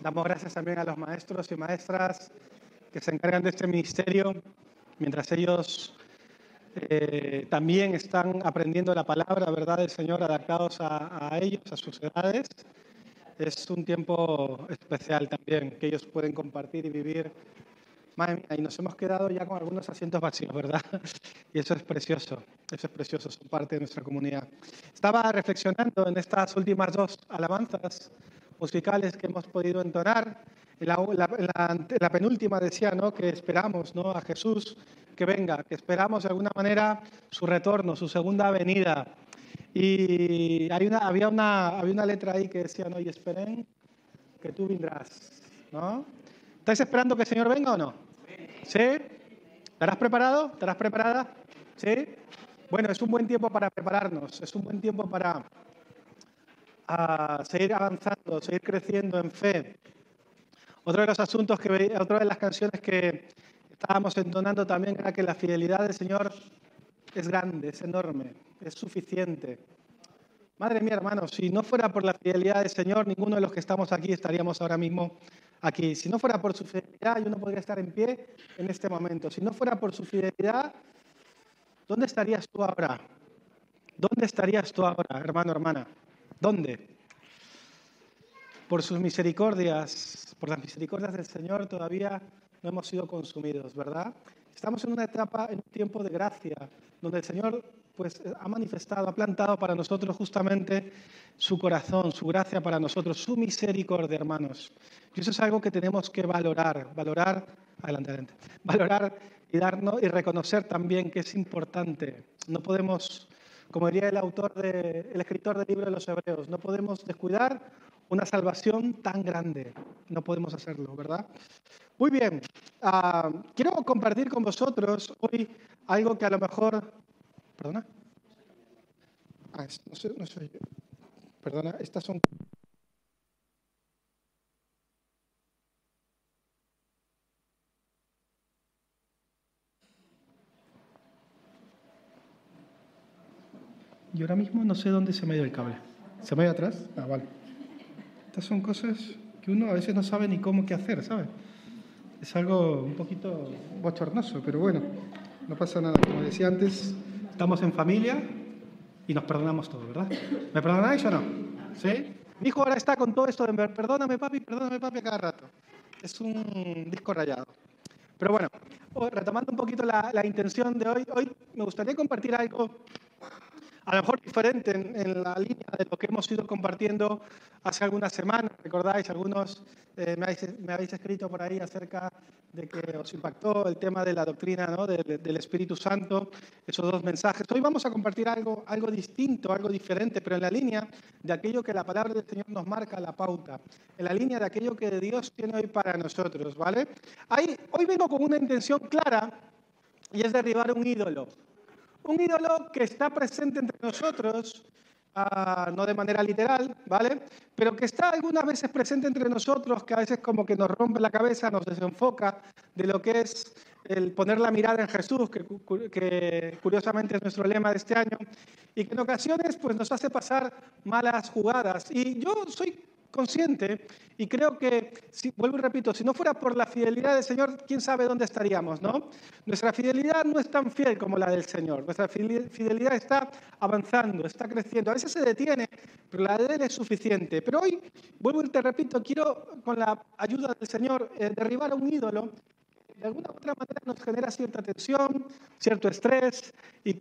Damos gracias también a los maestros y maestras que se encargan de este ministerio, mientras ellos también están aprendiendo la palabra, ¿verdad?, del Señor, adaptados a ellos, a sus edades. Es un tiempo especial también que ellos pueden compartir y vivir. Madre mía, y nos hemos quedado ya con algunos asientos vacíos, ¿verdad? Y eso es precioso, son parte de nuestra comunidad. Estaba reflexionando en estas últimas dos alabanzas musicales que hemos podido entonar. En la penúltima decía, ¿no?, que esperamos, ¿no?, a Jesús que venga, que esperamos de alguna manera su retorno, su segunda venida. Y había una letra ahí que decía, ¿no?, y esperen que tú vendrás, ¿no? ¿Estáis esperando que el Señor venga o no? ¿Sí? ¿Estarás preparado? ¿Estarás preparada? ¿Sí? Bueno, es un buen tiempo para prepararnos, es un buen tiempo para seguir avanzando, seguir creciendo en fe. Otro de los asuntos otra de las canciones que estábamos entonando también era que la fidelidad del Señor es grande, es enorme, es suficiente. Madre mía, hermanos, si no fuera por la fidelidad del Señor, ninguno de los que estamos aquí estaríamos ahora mismo aquí. Si no fuera por su fidelidad, yo no podría estar en pie en este momento. Si no fuera por su fidelidad, ¿dónde estarías tú ahora? ¿Dónde estarías tú ahora, hermano, hermana? ¿Dónde? Por sus misericordias, por las misericordias del Señor, todavía no hemos sido consumidos, ¿verdad? Estamos en una etapa, en un tiempo de gracia, donde el Señor pues ha manifestado, ha plantado para nosotros justamente su corazón, su gracia para nosotros, su misericordia, hermanos. Y eso es algo que tenemos que valorar, valorar y darnos y reconocer también que es importante. No podemos, como diría el escritor del libro de los Hebreos, no podemos descuidar una salvación tan grande. No podemos hacerlo, ¿verdad? Muy bien. Quiero compartir con vosotros hoy algo que a lo mejor... ¿Perdona? No soy yo. Perdona, estas son... Y ahora mismo no sé dónde se me ha ido el cable. ¿Se me ha ido atrás? Vale. Estas son cosas que uno a veces no sabe ni cómo qué hacer, ¿sabes? Es algo un poquito bochornoso, pero bueno, no pasa nada. Como decía antes, estamos en familia y nos perdonamos todos, ¿verdad? ¿Me perdonáis o no? ¿Sí? Mi hijo ahora está con todo esto de perdóname papi a cada rato. Es un disco rayado. Pero bueno, retomando un poquito la intención de hoy me gustaría compartir algo a lo mejor diferente en la línea de lo que hemos ido compartiendo hace algunas semanas. ¿Recordáis? Algunos me habéis escrito por ahí acerca de que os impactó el tema de la doctrina, ¿no?, del Espíritu Santo, esos dos mensajes. Hoy vamos a compartir algo distinto, algo diferente, pero en la línea de aquello que la palabra del Señor nos marca la pauta, en la línea de aquello que Dios tiene hoy para nosotros, ¿vale? Hoy vengo con una intención clara y es derribar un ídolo. Un ídolo que está presente entre nosotros, no de manera literal, ¿vale? Pero que está algunas veces presente entre nosotros, que a veces como que nos rompe la cabeza, nos desenfoca de lo que es el poner la mirada en Jesús, que curiosamente es nuestro lema de este año, y que en ocasiones pues, nos hace pasar malas jugadas. Y yo soy consciente y creo que, vuelvo y repito, si no fuera por la fidelidad del Señor, quién sabe dónde estaríamos, ¿no? Nuestra fidelidad no es tan fiel como la del Señor. Nuestra fidelidad está avanzando, está creciendo. A veces se detiene, pero la de Él es suficiente. Pero hoy, vuelvo y te repito, quiero, con la ayuda del Señor, derribar a un ídolo que de alguna u otra manera nos genera cierta tensión, cierto estrés y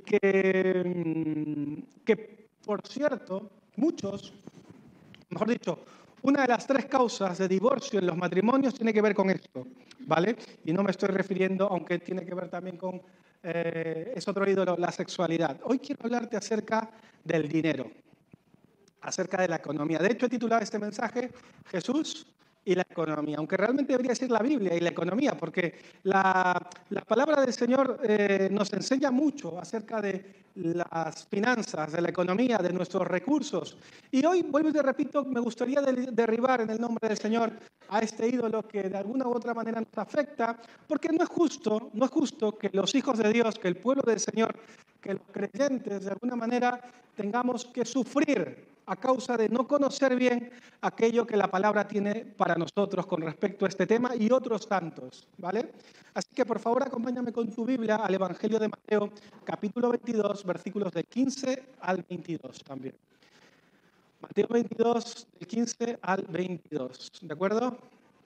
que por cierto, muchos, mejor dicho, una de las 3 causas de divorcio en los matrimonios tiene que ver con esto, ¿vale? Y no me estoy refiriendo, aunque tiene que ver también con, es otro ídolo, la sexualidad. Hoy quiero hablarte acerca del dinero, acerca de la economía. De hecho, he titulado este mensaje Jesús y la economía, aunque realmente debería decir la Biblia y la economía, porque la palabra del Señor nos enseña mucho acerca de las finanzas, de la economía, de nuestros recursos. Y hoy, vuelvo y te repito, me gustaría derribar en el nombre del Señor a este ídolo que de alguna u otra manera nos afecta, porque no es justo que los hijos de Dios, que el pueblo del Señor, que los creyentes de alguna manera tengamos que sufrir a causa de no conocer bien aquello que la palabra tiene para nosotros con respecto a este tema y otros tantos, ¿vale? Así que por favor acompáñame con tu Biblia al Evangelio de Mateo, capítulo 22, versículos del 15 al 22 también. Mateo 22, del 15 al 22, ¿de acuerdo?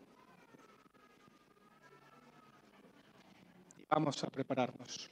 Y vamos a prepararnos.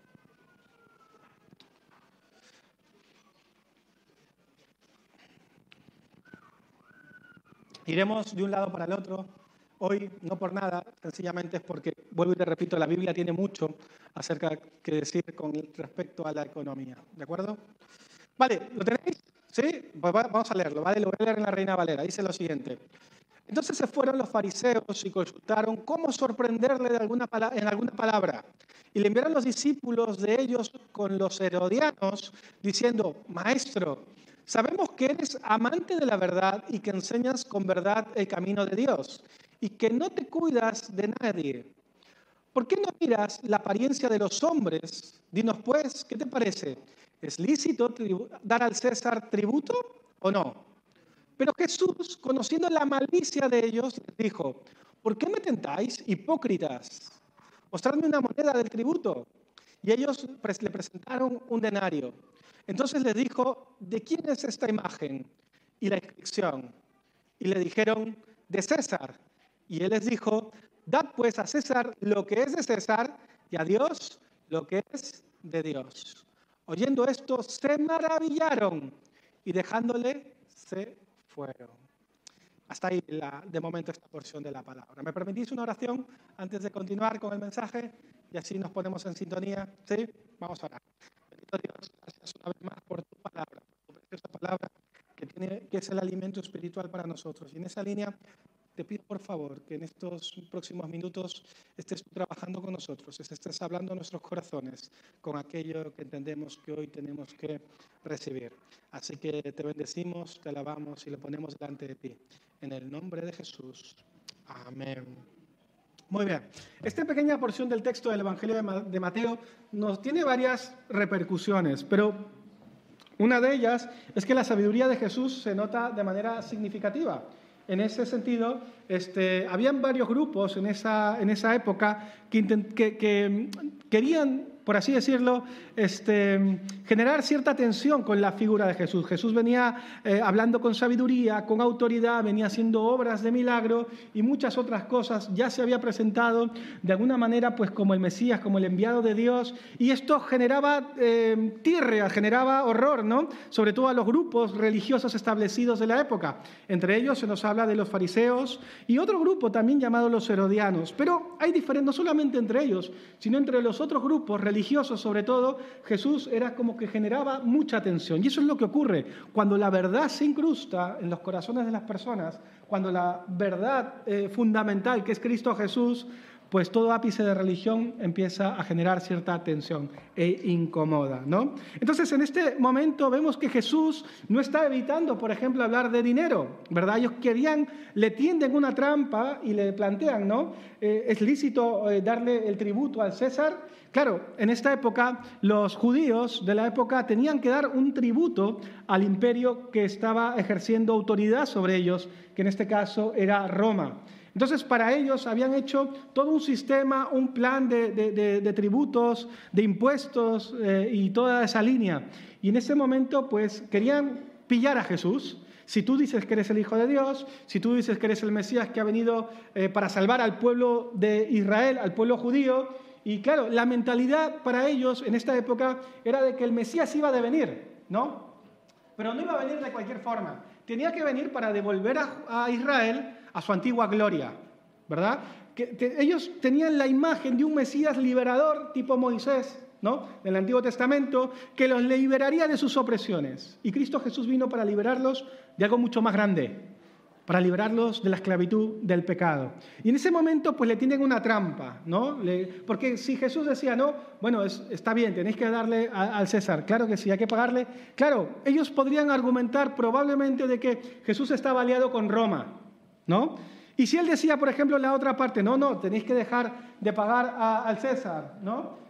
Iremos de un lado para el otro. Hoy, no por nada, sencillamente es porque, vuelvo y te repito, la Biblia tiene mucho acerca que decir con respecto a la economía. ¿De acuerdo? Vale, ¿lo tenéis? ¿Sí? Pues vamos a leerlo, ¿vale? Lo voy a leer en la Reina Valera. Dice lo siguiente. Entonces se fueron los fariseos y consultaron cómo sorprenderle en alguna palabra. Y le enviaron los discípulos de ellos con los herodianos, diciendo, Maestro, sabemos que eres amante de la verdad y que enseñas con verdad el camino de Dios, y que no te cuidas de nadie. ¿Por qué no miras la apariencia de los hombres? Dinos pues, ¿qué te parece? ¿Es lícito dar al César tributo o no? Pero Jesús, conociendo la malicia de ellos, les dijo, ¿por qué me tentáis, hipócritas? Mostradme una moneda del tributo. Y ellos le presentaron un denario. Entonces les dijo, ¿de quién es esta imagen y la inscripción? Y le dijeron, de César. Y él les dijo, dad pues a César lo que es de César y a Dios lo que es de Dios. Oyendo esto, se maravillaron y dejándole se fueron. Hasta ahí, de momento, esta porción de la palabra. ¿Me permitís una oración antes de continuar con el mensaje? Y así nos ponemos en sintonía. ¿Sí? Vamos a orar. Bendito Dios, gracias una vez más por tu palabra, por tu preciosa palabra, que es el alimento espiritual para nosotros. Y en esa línea, te pido por favor que en estos próximos minutos estés trabajando con nosotros, estés hablando a nuestros corazones con aquello que entendemos que hoy tenemos que recibir. Así que te bendecimos, te alabamos y lo ponemos delante de ti. En el nombre de Jesús. Amén. Muy bien. Esta pequeña porción del texto del Evangelio de Mateo nos tiene varias repercusiones, pero una de ellas es que la sabiduría de Jesús se nota de manera significativa. En ese sentido, habían varios grupos en esa época que querían, por así decirlo, generar cierta tensión con la figura de Jesús. Jesús venía hablando con sabiduría, con autoridad, venía haciendo obras de milagro y muchas otras cosas. Ya se había presentado de alguna manera pues como el Mesías, como el enviado de Dios, y esto generaba tirria, generaba horror, ¿no? Sobre todo a los grupos religiosos establecidos de la época. Entre ellos se nos habla de los fariseos y otro grupo también llamado los herodianos. Pero hay diferencias, no solamente entre ellos, sino entre los otros grupos religiosos, sobre todo, Jesús era como que generaba mucha tensión. Y eso es lo que ocurre cuando la verdad se incrusta en los corazones de las personas, cuando la verdad fundamental, que es Cristo Jesús, pues todo ápice de religión empieza a generar cierta tensión e incomoda, ¿no? Entonces, en este momento vemos que Jesús no está evitando, por ejemplo, hablar de dinero, ¿verdad? Ellos le tienden una trampa y le plantean, ¿no? ¿Es lícito darle el tributo al César? Claro, en esta época los judíos de la época tenían que dar un tributo al imperio que estaba ejerciendo autoridad sobre ellos, que en este caso era Roma. Entonces, para ellos habían hecho todo un sistema, un plan de tributos, de impuestos y toda esa línea. Y en ese momento, pues, querían pillar a Jesús. Si tú dices que eres el Hijo de Dios, si tú dices que eres el Mesías que ha venido para salvar al pueblo de Israel, al pueblo judío. Y claro, la mentalidad para ellos en esta época era de que el Mesías iba a devenir, ¿no? Pero no iba a venir de cualquier forma. Tenía que venir para devolver a Israel a su antigua gloria, ¿verdad? Ellos tenían la imagen de un Mesías liberador tipo Moisés, ¿no? Del Antiguo Testamento, que los liberaría de sus opresiones. Y Cristo Jesús vino para liberarlos de algo mucho más grande, para liberarlos de la esclavitud del pecado. Y en ese momento pues le tienen una trampa, ¿no? Porque si Jesús decía, no, bueno, está bien, tenéis que darle al César, claro que sí, hay que pagarle. Claro, ellos podrían argumentar probablemente de que Jesús estaba aliado con Roma, ¿no? Y si él decía, por ejemplo, en la otra parte, no, tenéis que dejar de pagar al César, ¿no?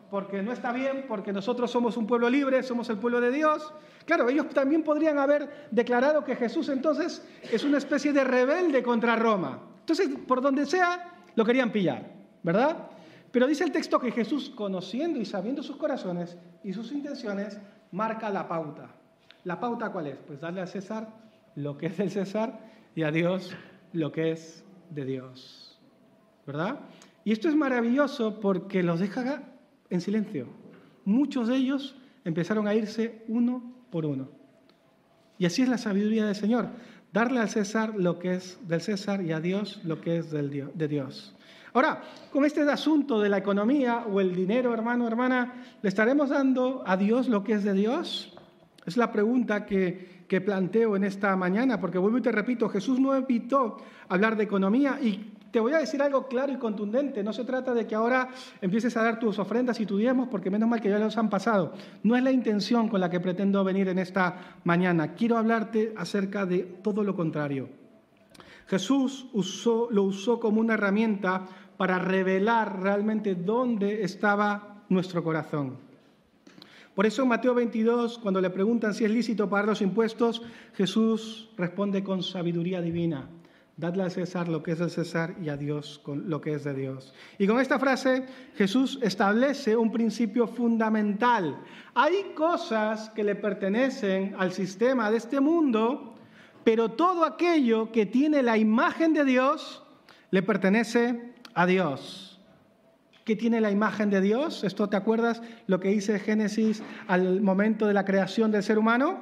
porque no está bien, porque nosotros somos un pueblo libre, somos el pueblo de Dios. Claro, ellos también podrían haber declarado que Jesús entonces es una especie de rebelde contra Roma. Entonces, por donde sea, lo querían pillar, ¿verdad? Pero dice el texto que Jesús, conociendo y sabiendo sus corazones y sus intenciones, marca la pauta. ¿La pauta cuál es? Pues darle a César lo que es del César y a Dios lo que es de Dios, ¿verdad? Y esto es maravilloso porque los deja en silencio. Muchos de ellos empezaron a irse uno por uno. Y así es la sabiduría del Señor, darle al César lo que es del César y a Dios lo que es de Dios. Ahora, con este asunto de la economía o el dinero, hermano, hermana, ¿le estaremos dando a Dios lo que es de Dios? Es la pregunta que planteo en esta mañana, porque vuelvo y te repito, Jesús no evitó hablar de economía y te voy a decir algo claro y contundente. No se trata de que ahora empieces a dar tus ofrendas y tus diezmos, porque menos mal que ya los han pasado. No es la intención con la que pretendo venir en esta mañana. Quiero hablarte acerca de todo lo contrario. Jesús lo usó como una herramienta para revelar realmente dónde estaba nuestro corazón. Por eso en Mateo 22, cuando le preguntan si es lícito pagar los impuestos, Jesús responde con sabiduría divina. Dadle al César lo que es del César y a Dios con lo que es de Dios. Y con esta frase Jesús establece un principio fundamental. Hay cosas que le pertenecen al sistema de este mundo, pero todo aquello que tiene la imagen de Dios le pertenece a Dios. ¿Qué tiene la imagen de Dios? ¿Esto te acuerdas lo que dice Génesis al momento de la creación del ser humano?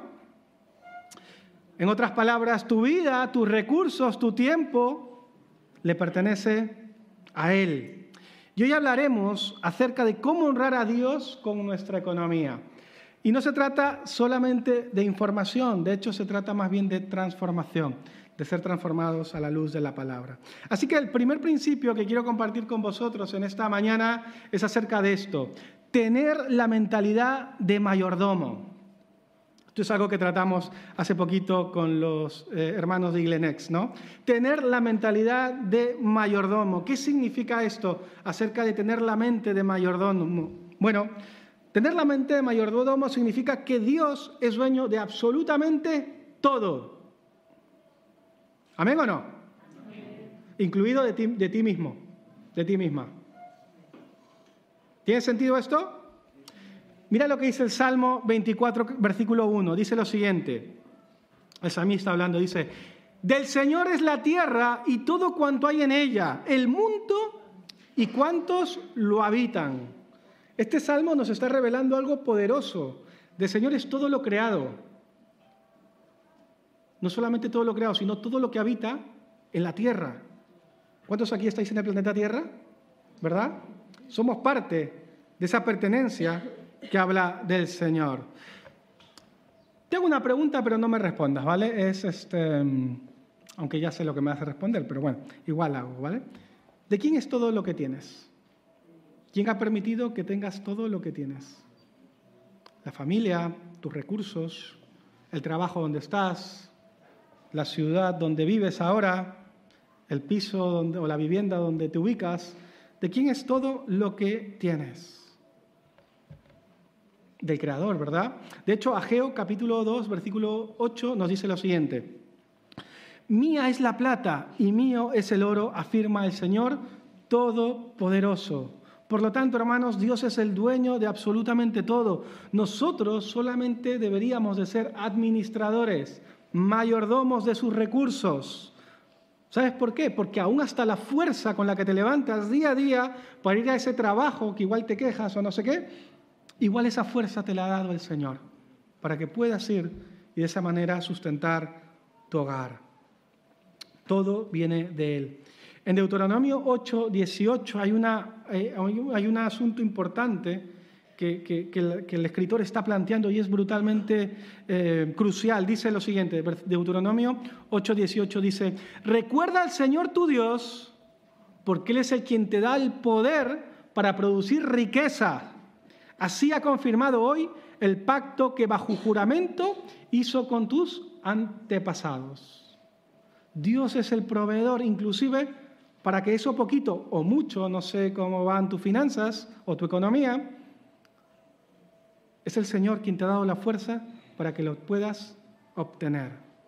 En otras palabras, tu vida, tus recursos, tu tiempo, le pertenece a Él. Y hoy hablaremos acerca de cómo honrar a Dios con nuestra economía. Y no se trata solamente de información, de hecho se trata más bien de transformación, de ser transformados a la luz de la palabra. Así que el primer principio que quiero compartir con vosotros en esta mañana es acerca de esto: tener la mentalidad de mayordomo. Esto es algo que tratamos hace poquito con los hermanos de Iglenex, ¿no? Tener la mentalidad de mayordomo. ¿Qué significa esto acerca de tener la mente de mayordomo? Bueno, tener la mente de mayordomo significa que Dios es dueño de absolutamente todo. ¿Amén o no? Amén. Incluido de ti mismo, de ti misma. ¿Tiene sentido esto? Mira lo que dice el Salmo 24, versículo 1. Dice lo siguiente. El salmista hablando dice: del Señor es la tierra y todo cuanto hay en ella, el mundo y cuantos lo habitan. Este salmo nos está revelando algo poderoso. Del Señor es todo lo creado. No solamente todo lo creado, sino todo lo que habita en la tierra. ¿Cuántos aquí estáis en el planeta Tierra? ¿Verdad? Somos parte de esa pertenencia que habla del Señor. Te hago una pregunta, pero no me respondas, ¿vale? Aunque ya sé lo que me hace responder, pero bueno, igual hago, ¿vale? ¿De quién es todo lo que tienes? ¿Quién ha permitido que tengas todo lo que tienes? La familia, tus recursos, el trabajo donde estás, la ciudad donde vives ahora, el piso o la vivienda donde te ubicas. ¿De quién es todo lo que tienes? Del Creador, ¿verdad? De hecho, Ageo capítulo 2, versículo 8 nos dice lo siguiente: mía es la plata y mío es el oro, afirma el Señor Todopoderoso. Por lo tanto, hermanos, Dios es el dueño de absolutamente todo. Nosotros solamente deberíamos de ser administradores, mayordomos de sus recursos. ¿Sabes por qué? Porque aún hasta la fuerza con la que te levantas día a día para ir a ese trabajo que igual te quejas o no sé qué, igual esa fuerza te la ha dado el Señor para que puedas ir y de esa manera sustentar tu hogar. Todo viene de Él. En Deuteronomio 8, 18 hay un asunto importante que el escritor está planteando y es brutalmente crucial. Dice lo siguiente, Deuteronomio 8, 18 dice: recuerda al Señor tu Dios, porque Él es el quien te da el poder para producir riqueza. Así ha confirmado hoy el pacto que bajo juramento hizo con tus antepasados. Dios es el proveedor, inclusive para que eso poquito o mucho, no sé cómo van tus finanzas o tu economía, Es el Señor quien te ha dado la fuerza para que lo puedas obtener.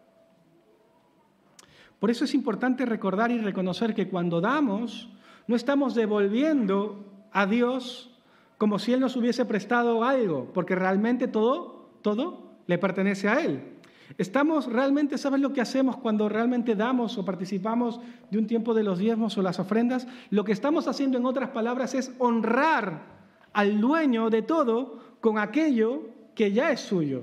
Por eso es importante recordar y reconocer que cuando damos, no estamos devolviendo a Dios como si Él nos hubiese prestado algo, porque realmente todo le pertenece a Él. Estamos realmente, ¿sabes lo que hacemos cuando realmente damos o participamos de un tiempo de los diezmos o las ofrendas? Lo que estamos haciendo, en otras palabras, es honrar al dueño de todo con aquello que ya es suyo.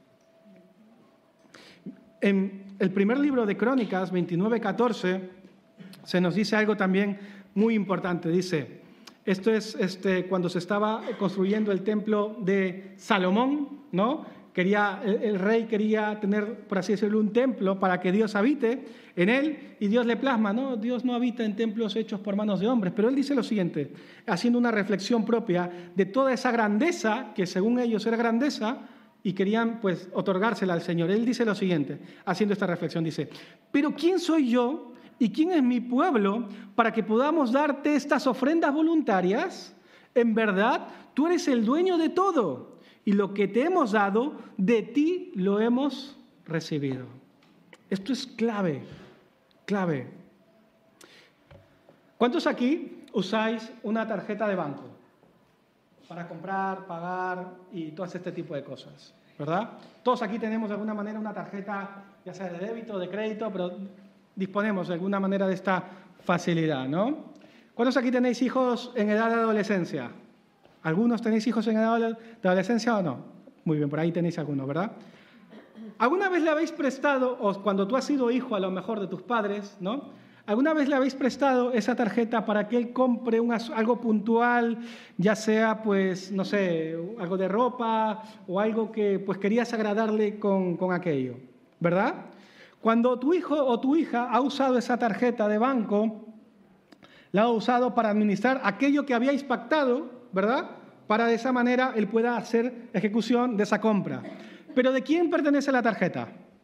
En el primer libro de Crónicas, 29:14, se nos dice algo también muy importante. Dice, esto es cuando se estaba construyendo el templo de Salomón, ¿no? El rey quería tener, por así decirlo, un templo para que Dios habite en él, y Dios le plasma, ¿no? Dios no habita en templos hechos por manos de hombres, pero él dice lo siguiente, haciendo una reflexión propia de toda esa grandeza, que según ellos era grandeza, y querían pues otorgársela al Señor. Él dice lo siguiente, haciendo esta reflexión, dice, pero ¿quién soy yo y quién es mi pueblo para que podamos darte estas ofrendas voluntarias? En verdad, tú eres el dueño de todo, y lo que te hemos dado, de ti lo hemos recibido. Esto es clave, clave. ¿Cuántos aquí usáis una tarjeta de banco para comprar, pagar y todo este tipo de cosas? ¿Verdad? Todos aquí tenemos de alguna manera una tarjeta, ya sea de débito o de crédito, pero disponemos de alguna manera de esta facilidad, ¿no? ¿Cuántos aquí tenéis hijos en edad de adolescencia? ¿Algunos tenéis hijos en edad de adolescencia o no? Muy bien, por ahí tenéis algunos, ¿verdad? ¿Alguna vez le habéis prestado, o cuando tú has sido hijo a lo mejor de tus padres, ¿no? ¿Alguna vez le habéis prestado esa tarjeta para que él compre algo puntual, ya sea, pues, no sé, algo de ropa o algo que pues querías agradarle con aquello, ¿verdad? Cuando tu hijo o tu hija ha usado esa tarjeta de banco, la ha usado para administrar aquello que habíais pactado, ¿verdad? Para de esa manera él pueda hacer ejecución de esa compra. ¿Pero de quién pertenece la tarjeta?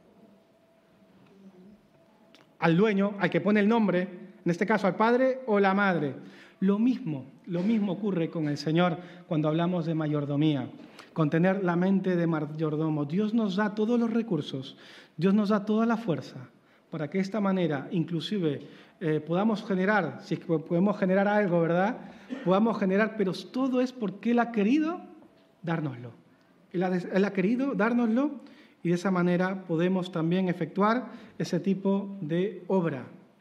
Al dueño, al que pone el nombre, en este caso al padre o la madre. Lo mismo ocurre con el Señor cuando hablamos de mayordomía, con tener la mente de mayordomo. Dios nos da todos los recursos, Dios nos da toda la fuerza para que de esta manera, inclusive, podamos generar, si podemos generar algo, ¿verdad? Podamos generar, pero todo es porque Él ha querido dárnoslo. Él ha querido dárnoslo y de esa manera podemos también efectuar ese tipo de obra.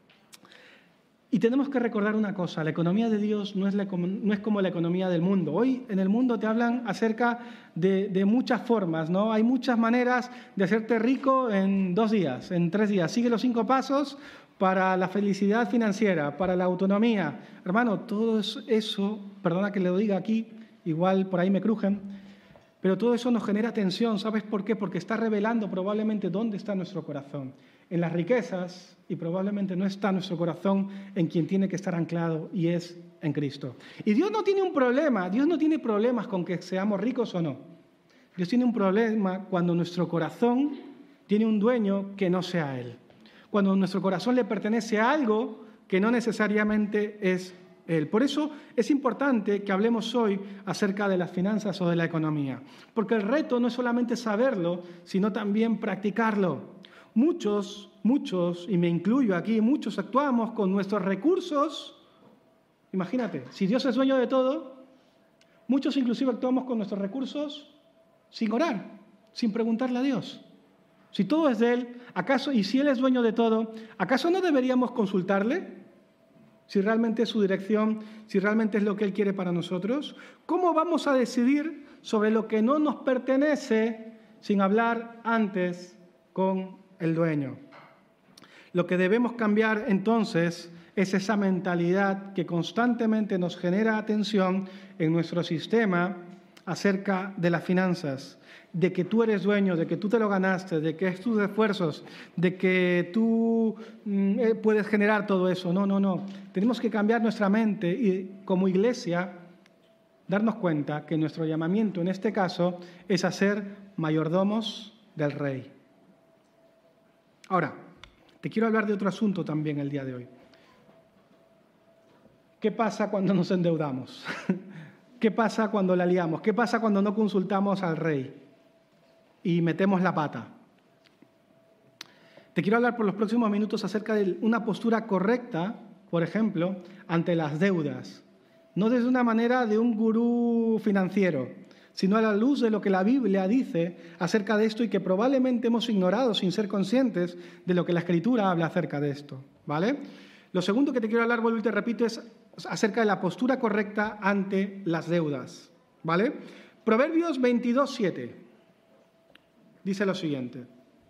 Y tenemos que recordar una cosa, la economía de Dios no es como la economía del mundo. Hoy en el mundo te hablan acerca de muchas formas, ¿no? Hay muchas maneras de hacerte rico en 2 días, en 3 días. Sigue los 5 pasos para la felicidad financiera, para la autonomía. Hermano, todo eso, perdona que le lo diga aquí, igual por ahí me crujen, pero todo eso nos genera tensión. ¿Sabes por qué? Porque está revelando probablemente dónde está nuestro corazón. En las riquezas, y probablemente no está nuestro corazón en quien tiene que estar anclado, y es en Cristo. Y Dios no tiene un problema, Dios no tiene problemas con que seamos ricos o no. Dios tiene un problema cuando nuestro corazón tiene un dueño que no sea Él. Cuando nuestro corazón le pertenece a algo que no necesariamente es Él. Por eso es importante que hablemos hoy acerca de las finanzas o de la economía. Porque el reto no es solamente saberlo, sino también practicarlo. Muchos, y me incluyo aquí, muchos actuamos con nuestros recursos. Imagínate, si Dios es dueño de todo, muchos inclusive actuamos con nuestros recursos sin orar, sin preguntarle a Dios. Si todo es de Él, ¿acaso, y si Él es dueño de todo, ¿acaso no deberíamos consultarle? Si realmente es su dirección, si realmente es lo que Él quiere para nosotros. ¿Cómo vamos a decidir sobre lo que no nos pertenece sin hablar antes con el dueño? Lo que debemos cambiar entonces es esa mentalidad que constantemente nos genera tensión en nuestro sistema acerca de las finanzas, de que tú eres dueño, de que tú te lo ganaste, de que es tus esfuerzos, de que tú puedes generar todo eso. No. Tenemos que cambiar nuestra mente y como iglesia darnos cuenta que nuestro llamamiento en este caso es a ser mayordomos del Rey. Ahora, te quiero hablar de otro asunto también el día de hoy. ¿Qué pasa cuando nos endeudamos? ¿qué pasa cuando la liamos? ¿Qué pasa cuando no consultamos al rey y metemos la pata? Te quiero hablar por los próximos minutos acerca de una postura correcta, por ejemplo, ante las deudas. No desde una manera de un gurú financiero, sino a la luz de lo que la Biblia dice acerca de esto y que probablemente hemos ignorado sin ser conscientes de lo que la Escritura habla acerca de esto, ¿vale? Lo segundo que te quiero hablar, vuelvo y te repito, es acerca de la postura correcta ante las deudas, ¿vale? Proverbios 22:7 dice lo siguiente.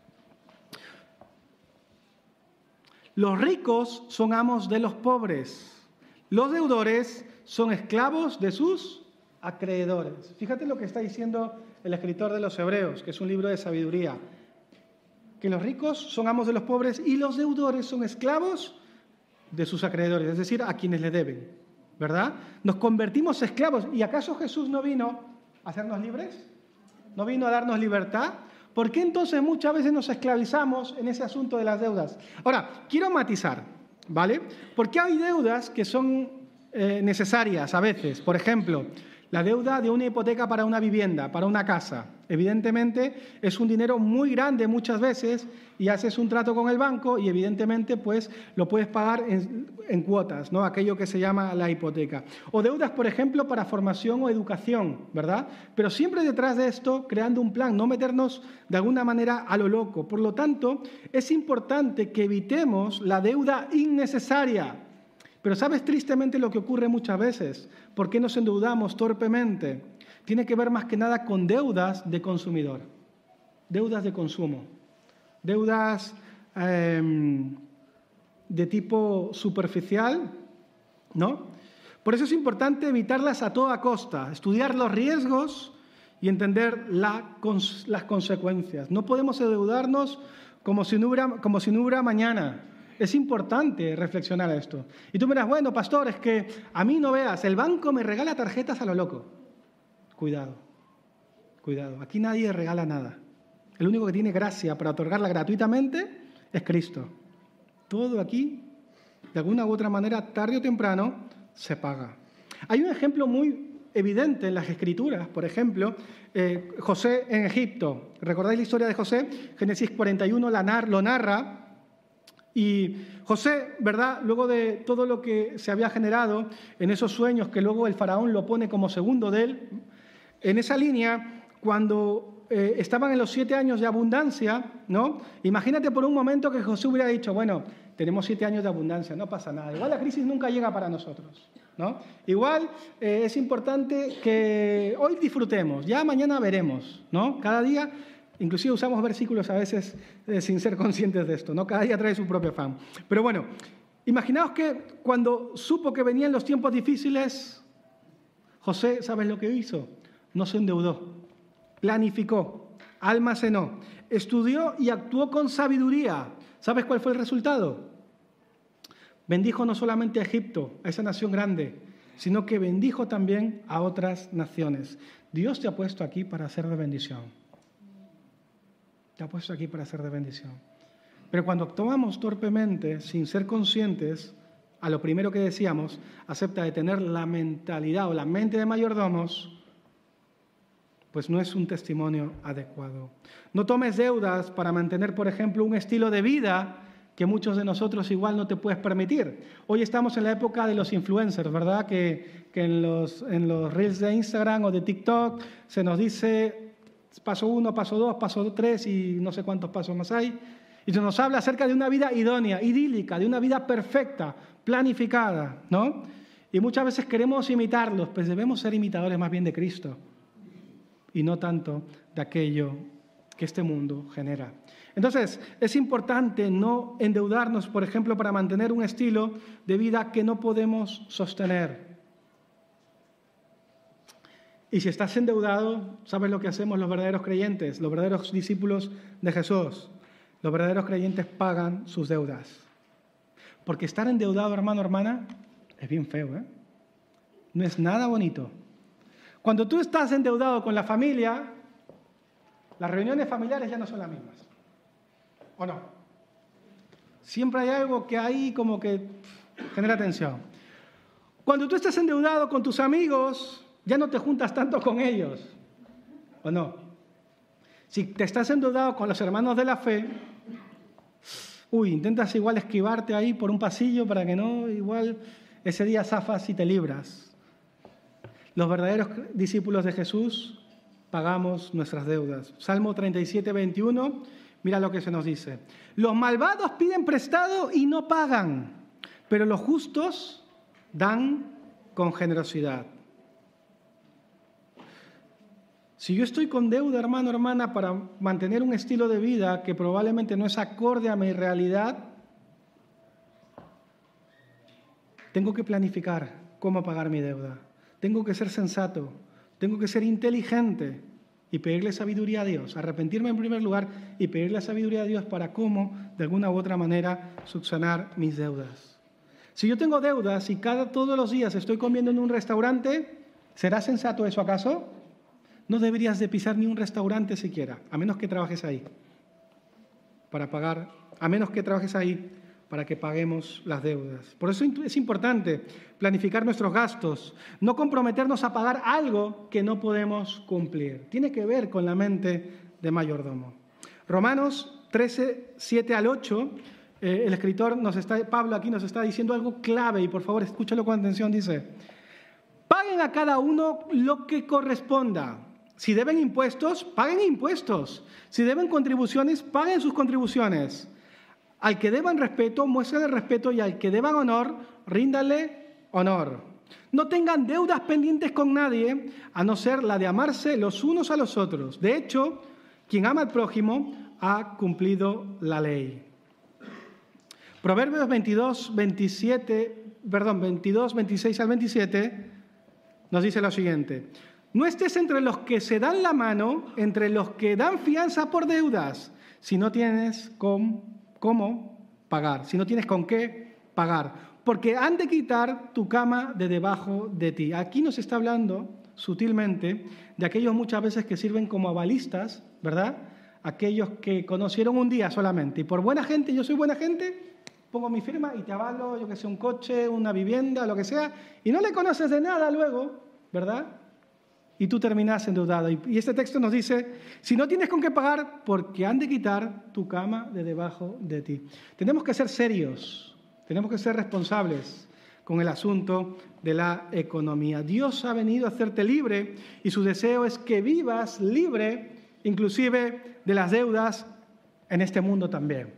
Los ricos son amos de los pobres, los deudores son esclavos de sus acreedores. Fíjate lo que está diciendo el escritor de los Hebreos, que es un libro de sabiduría, que los ricos son amos de los pobres y los deudores son esclavos de sus acreedores, es decir, a quienes le deben, ¿verdad? Nos convertimos en esclavos. ¿Y acaso Jesús no vino a hacernos libres? ¿No vino a darnos libertad? ¿Por qué entonces muchas veces nos esclavizamos en ese asunto de las deudas? Ahora, quiero matizar, ¿vale? Porque hay deudas que son necesarias a veces. Por ejemplo, la deuda de una hipoteca para una vivienda, para una casa. Evidentemente es un dinero muy grande muchas veces y haces un trato con el banco y evidentemente pues lo puedes pagar en cuotas, ¿no? Aquello que se llama la hipoteca. O deudas, por ejemplo, para formación o educación, ¿verdad? Pero siempre detrás de esto creando un plan, no meternos de alguna manera a lo loco. Por lo tanto, es importante que evitemos la deuda innecesaria. Pero ¿sabes tristemente lo que ocurre muchas veces? ¿Por qué nos endeudamos torpemente? Tiene que ver más que nada con deudas de consumidor, deudas de consumo, deudas de tipo superficial, ¿no? Por eso es importante evitarlas a toda costa, estudiar los riesgos y entender las consecuencias. No podemos endeudarnos como si no hubiera mañana. Es importante reflexionar a esto. Y tú me dirás, bueno, pastor, es que a mí no veas, el banco me regala tarjetas a lo loco. Cuidado, cuidado. Aquí nadie regala nada. El único que tiene gracia para otorgarla gratuitamente es Cristo. Todo aquí, de alguna u otra manera, tarde o temprano, se paga. Hay un ejemplo muy evidente en las Escrituras. Por ejemplo, José en Egipto. ¿Recordáis la historia de José? Génesis 41 lo narra. Y José, ¿verdad?, luego de todo lo que se había generado en esos sueños que luego el faraón lo pone como segundo de él, en esa línea, cuando estaban en los 7 años de abundancia, ¿no? Imagínate por un momento que José hubiera dicho, bueno, tenemos 7 años de abundancia, no pasa nada, igual la crisis nunca llega para nosotros, ¿no? Igual es importante que hoy disfrutemos, ya mañana veremos, ¿no? Cada día... Inclusive usamos versículos a veces sin ser conscientes de esto, ¿no? Cada día trae su propio afán. Pero bueno, imaginaos que cuando supo que venían los tiempos difíciles, José, ¿sabes lo que hizo? No se endeudó, planificó, almacenó, estudió y actuó con sabiduría. ¿Sabes cuál fue el resultado? Bendijo no solamente a Egipto, a esa nación grande, sino que bendijo también a otras naciones. Dios te ha puesto aquí para hacer de bendición. Te ha puesto aquí para hacer de bendición. Pero cuando actuamos torpemente, sin ser conscientes, a lo primero que decíamos, acepta de tener la mentalidad o la mente de mayordomos, pues no es un testimonio adecuado. No tomes deudas para mantener, por ejemplo, un estilo de vida que muchos de nosotros igual no te puedes permitir. Hoy estamos en la época de los influencers, ¿verdad? Que en los reels de Instagram o de TikTok se nos dice... paso 1, paso 2, paso 3 y no sé cuántos pasos más hay. Y se nos habla acerca de una vida idónea, idílica, de una vida perfecta, planificada, ¿no? Y muchas veces queremos imitarlos, pues debemos ser imitadores más bien de Cristo y no tanto de aquello que este mundo genera. Entonces, es importante no endeudarnos, por ejemplo, para mantener un estilo de vida que no podemos sostener. Y si estás endeudado, ¿sabes lo que hacemos los verdaderos creyentes, los verdaderos discípulos de Jesús? Los verdaderos creyentes pagan sus deudas. Porque estar endeudado, hermano, hermana, es bien feo, ¿eh? No es nada bonito. Cuando tú estás endeudado con la familia, las reuniones familiares ya no son las mismas. ¿O no? Siempre hay algo que ahí como que genera tensión. Cuando tú estás endeudado con tus amigos... Ya no te juntas tanto con ellos, ¿o no? Si te estás endeudado con los hermanos de la fe, intentas igual esquivarte ahí por un pasillo para que no, igual ese día zafas y te libras. Los verdaderos discípulos de Jesús pagamos nuestras deudas. Salmo 37, 21, mira lo que se nos dice. Los malvados piden prestado y no pagan, pero los justos dan con generosidad. Si yo estoy con deuda, hermano, hermana, para mantener un estilo de vida que probablemente no es acorde a mi realidad, tengo que planificar cómo pagar mi deuda. Tengo que ser sensato, tengo que ser inteligente y pedirle sabiduría a Dios, arrepentirme en primer lugar y pedirle sabiduría a Dios para cómo, de alguna u otra manera, subsanar mis deudas. Si yo tengo deudas y todos los días estoy comiendo en un restaurante, ¿será sensato eso acaso? No deberías de pisar ni un restaurante siquiera, a menos que trabajes ahí, para que paguemos las deudas. Por eso es importante planificar nuestros gastos, no comprometernos a pagar algo que no podemos cumplir. Tiene que ver con la mente de mayordomo. Romanos 13, 7 al 8, el escritor Pablo aquí nos está diciendo algo clave y por favor escúchalo con atención, dice: paguen a cada uno lo que corresponda. Si deben impuestos, paguen impuestos. Si deben contribuciones, paguen sus contribuciones. Al que deban respeto, muéstrenle respeto, y al que deban honor, ríndale honor. No tengan deudas pendientes con nadie, a no ser la de amarse los unos a los otros. De hecho, quien ama al prójimo ha cumplido la ley. Proverbios 22, 26 al 27 nos dice lo siguiente: no estés entre los que se dan la mano, entre los que dan fianza por deudas, si no tienes cómo pagar, si no tienes con qué pagar, porque han de quitar tu cama de debajo de ti. Aquí nos está hablando sutilmente de aquellos muchas veces que sirven como avalistas, ¿verdad? Aquellos que conocieron un día solamente y por buena gente, yo soy buena gente, pongo mi firma y te avalo, yo que sé, un coche, una vivienda, lo que sea, y no le conoces de nada luego, ¿verdad? Y tú terminas endeudado. Y este texto nos dice, si no tienes con qué pagar, porque han de quitar tu cama de debajo de ti. Tenemos que ser serios, tenemos que ser responsables con el asunto de la economía. Dios ha venido a hacerte libre y su deseo es que vivas libre, inclusive de las deudas en este mundo también.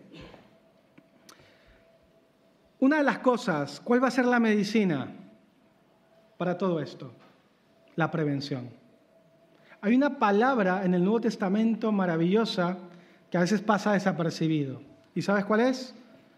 Una de las cosas, ¿cuál va a ser la medicina para todo esto? La prevención. Hay una palabra en el Nuevo Testamento maravillosa que a veces pasa desapercibido. ¿Y sabes cuál es?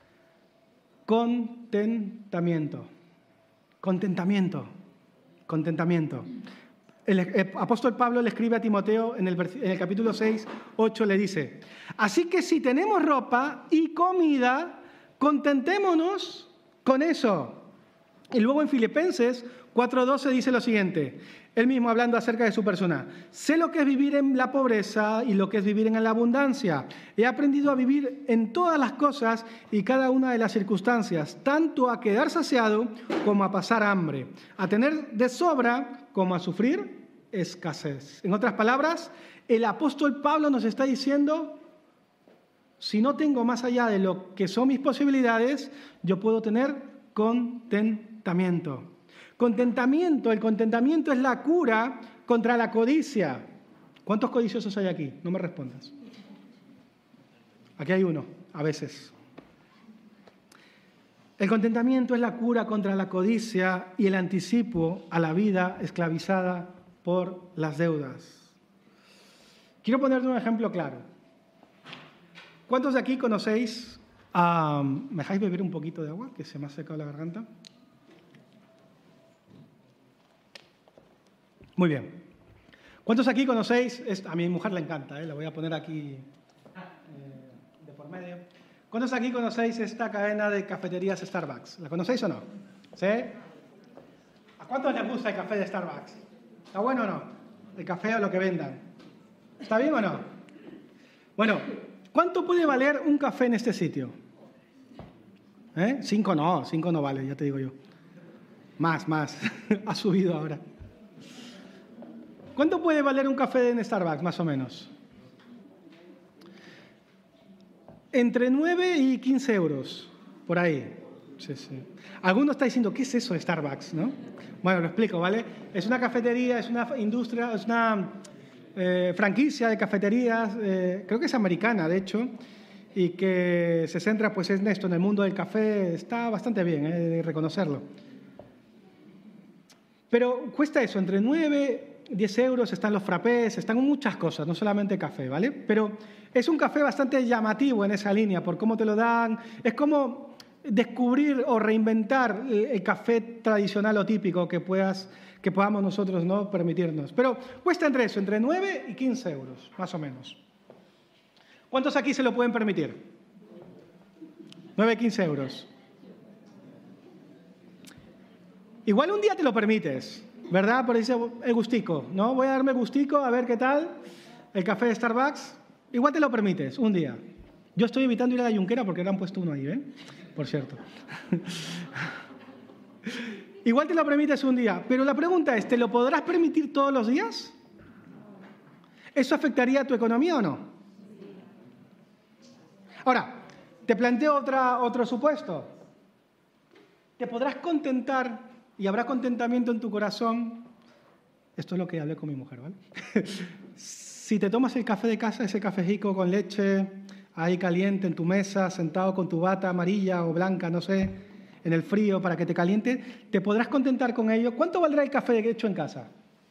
Contentamiento. Contentamiento. Contentamiento. El apóstol Pablo le escribe a Timoteo en el capítulo 6, 8, le dice: así que si tenemos ropa y comida, contentémonos con eso. Y luego en Filipenses 4:12 dice lo siguiente, él mismo hablando acerca de su persona: sé lo que es vivir en la pobreza y lo que es vivir en la abundancia. He aprendido a vivir en todas las cosas y cada una de las circunstancias, tanto a quedar saciado como a pasar hambre, a tener de sobra como a sufrir escasez. En otras palabras, el apóstol Pablo nos está diciendo: si no tengo más allá de lo que son mis posibilidades, yo puedo tener contentamiento. Contentamiento, el contentamiento es la cura contra la codicia. ¿Cuántos codiciosos hay aquí? No me respondas. Aquí hay uno, a veces. El contentamiento es la cura contra la codicia y el anticipo a la vida esclavizada por las deudas. Quiero ponerte un ejemplo claro. ¿Cuántos de aquí conocéis? ¿Me dejáis beber un poquito de agua? Que se me ha secado la garganta. Muy bien. ¿Cuántos aquí conocéis? A mi mujer le encanta, la voy a poner aquí de por medio. ¿Cuántos aquí conocéis esta cadena de cafeterías Starbucks? ¿La conocéis o no? ¿Sí? ¿A cuántos les gusta el café de Starbucks? ¿Está bueno o no? El café o lo que vendan. ¿Está bien o no? Bueno, ¿cuánto puede valer un café en este sitio? 5 no vale, ya te digo yo. Más. Ha subido ahora. ¿Cuánto puede valer un café en Starbucks, más o menos? Entre 9 y 15 euros, por ahí. Sí. Algunos están diciendo, ¿qué es eso de Starbucks? ¿No? Bueno, lo explico, ¿vale? Es una cafetería, es una industria, es una franquicia de cafeterías, creo que es americana, de hecho, y que se centra pues en esto, en el mundo del café. Está bastante bien, de reconocerlo. Pero cuesta eso, entre 9 10 euros, están los frappés, están muchas cosas, no solamente café, ¿vale? Pero es un café bastante llamativo en esa línea, por cómo te lo dan. Es como descubrir o reinventar el café tradicional o típico que podamos nosotros, ¿no?, permitirnos. Pero cuesta entre 9 y 15 euros, más o menos. ¿Cuántos aquí se lo pueden permitir? 9 y 15 euros. Igual un día te lo permites, ¿verdad? Por dice el gustico, ¿no? Voy a darme el gustico a ver qué tal el café de Starbucks. Igual te lo permites, un día. Yo estoy evitando ir a la Junquera porque le han puesto uno ahí, ¿eh? Por cierto. Igual te lo permites un día. Pero la pregunta es, ¿te lo podrás permitir todos los días? ¿Eso afectaría a tu economía o no? Ahora, te planteo otro supuesto. ¿Te podrás contentar y habrá contentamiento en tu corazón? Esto es lo que hablé con mi mujer, ¿vale? Si te tomas el café de casa, ese cafecico con leche, ahí caliente en tu mesa, sentado con tu bata amarilla o blanca, no sé, en el frío para que te caliente, ¿te podrás contentar con ello? ¿Cuánto valdrá el café hecho en casa?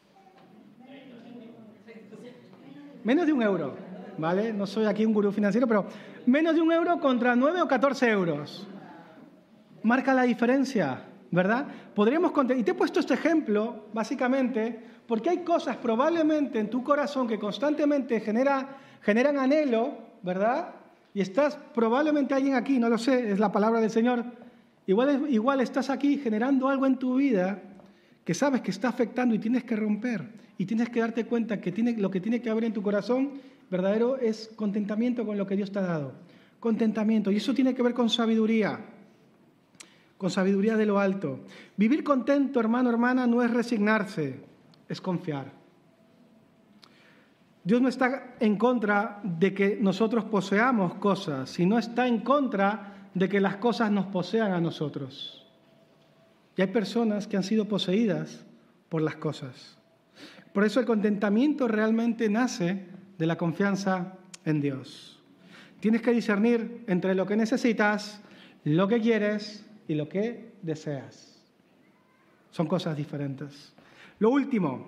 Menos de 1 euro, ¿vale? No soy aquí un gurú financiero, pero menos de 1 euro contra 9 o 14 euros. Marca la diferencia, ¿verdad? Y te he puesto este ejemplo, básicamente, porque hay cosas probablemente en tu corazón que constantemente generan anhelo, ¿verdad? Y probablemente alguien aquí, no lo sé, es la palabra del Señor, igual estás aquí generando algo en tu vida que sabes que está afectando y tienes que romper. Y tienes que darte cuenta que lo que tiene que haber en tu corazón verdadero es contentamiento con lo que Dios te ha dado. Contentamiento. Y eso tiene que ver con sabiduría. Con sabiduría de lo alto. Vivir contento, hermano, hermana, no es resignarse, es confiar. Dios no está en contra de que nosotros poseamos cosas, sino está en contra de que las cosas nos posean a nosotros. Y hay personas que han sido poseídas por las cosas. Por eso el contentamiento realmente nace de la confianza en Dios. Tienes que discernir entre lo que necesitas, lo que quieres y lo que deseas. Son cosas diferentes. Lo último,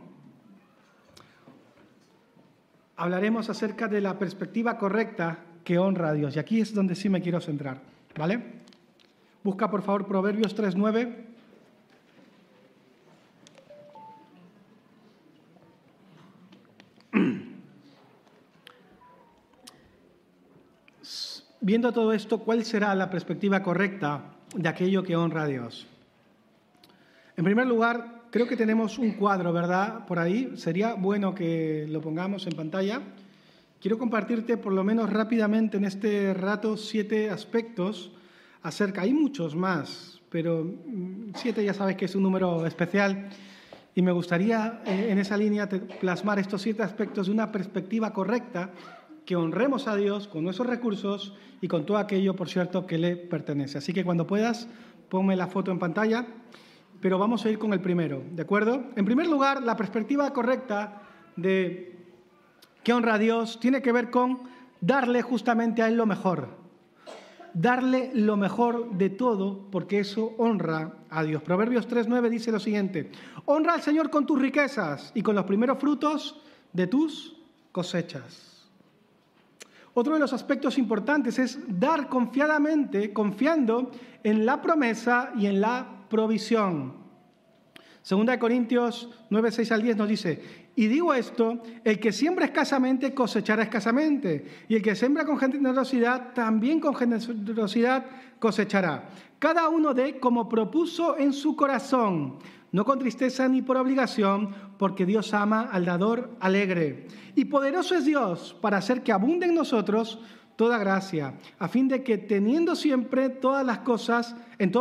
hablaremos acerca de la perspectiva correcta que honra a Dios. Y aquí es donde sí me quiero centrar, ¿vale? Busca, por favor, Proverbios 3:9. Viendo todo esto, ¿cuál será la perspectiva correcta de aquello que honra a Dios? En primer lugar, creo que tenemos un cuadro, ¿verdad? Por ahí. Sería bueno que lo pongamos en pantalla. Quiero compartirte por lo menos rápidamente en este rato 7 aspectos acerca. Hay muchos más, pero 7 ya sabes que es un número especial. Y me gustaría en esa línea plasmar estos 7 aspectos de una perspectiva correcta, que honremos a Dios con nuestros recursos y con todo aquello, por cierto, que le pertenece. Así que cuando puedas, ponme la foto en pantalla, pero vamos a ir con el primero, ¿de acuerdo? En primer lugar, la perspectiva correcta de que honra a Dios tiene que ver con darle justamente a Él lo mejor. Darle lo mejor de todo, porque eso honra a Dios. Proverbios 3:9 dice lo siguiente: honra al Señor con tus riquezas y con los primeros frutos de tus cosechas. Otro de los aspectos importantes es dar confiadamente, confiando en la promesa y en la provisión. 2 Corintios 9, 6 al 10 nos dice: y digo esto, el que siembra escasamente cosechará escasamente, y el que siembra con generosidad también con generosidad cosechará. Cada uno dé como propuso en su corazón, no con tristeza ni por obligación, porque Dios ama al dador alegre. Y poderoso es Dios para hacer que abunde en nosotros toda gracia, a fin de que teniendo siempre en todas las cosas,